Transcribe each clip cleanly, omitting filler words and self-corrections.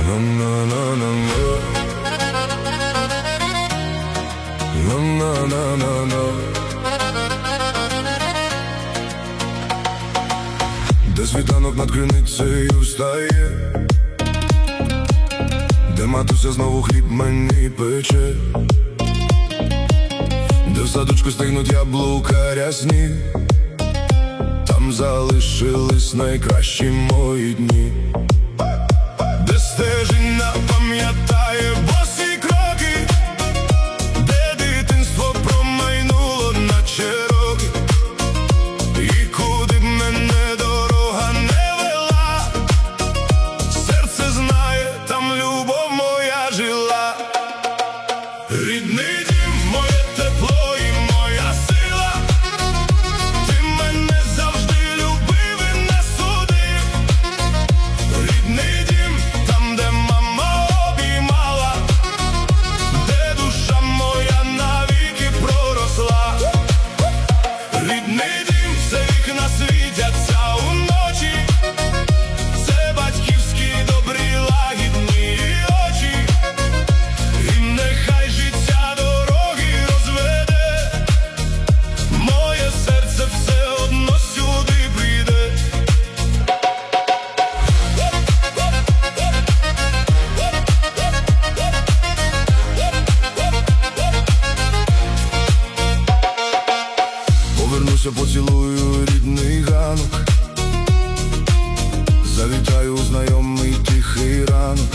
Де світанок над криницею встає, де матуся знову хліб мені пече, де в садочку стигнуть яблука рясні, там залишились найкращі мої дні. Де стежина пам'ятає босі кроки, де дитинство промайнуло наче роки, і куди б мене дорога не вела, серце знає, там любов моя жила. Рідний дім, моє тепло і моя сила, ти мене завжди любив і не судив. Рідний дім, там, де мама обіймала, де душа моя навіки проросла. Рідний дім, це вікна світяться уночі, це батьківські добрі лагідні очі, і нехай життя дороги розведе, моє серце все одно сюди прийде. Повернуся, поцілую рідний ганок, завітаю у знайомий тихий ранок,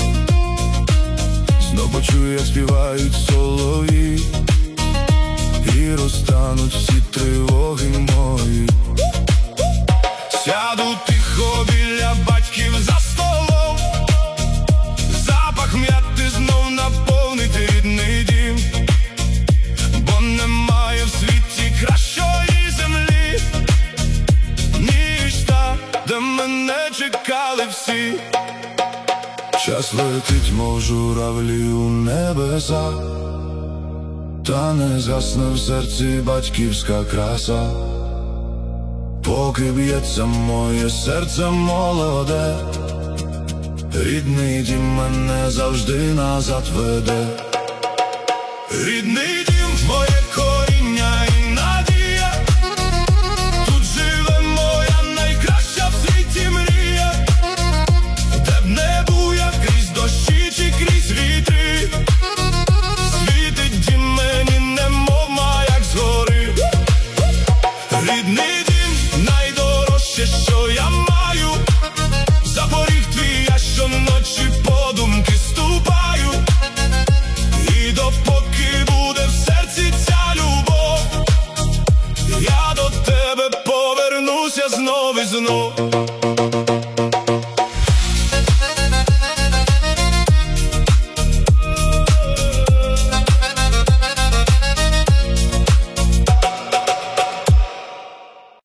знов почую, як співають солов'ї, і розтануть всі тривоги мої. Сяду тихо біля батьків за столом, запах м'яти знов наповнить рідний дім, бо немає в світі кращої землі, ніж та, де мене чекали всі. Час летить, мов журавлі у небеса, та не згасне в серці батьківська краса. Поки б'ється моє серце молоде, рідний дім мене завжди назад веде. Рідний дім, моє коріння і надія, тут живе моя найкраща в світі мрія, де б не був я крізь дощі чи крізь вітри, світить дім мені немов маяк згори. Рідний дім, найдорожче, що я маю, за поріг твій я щоночі подумки ступаю, і допоки буде в серці ця любов, я до тебе повернуся знов і знов.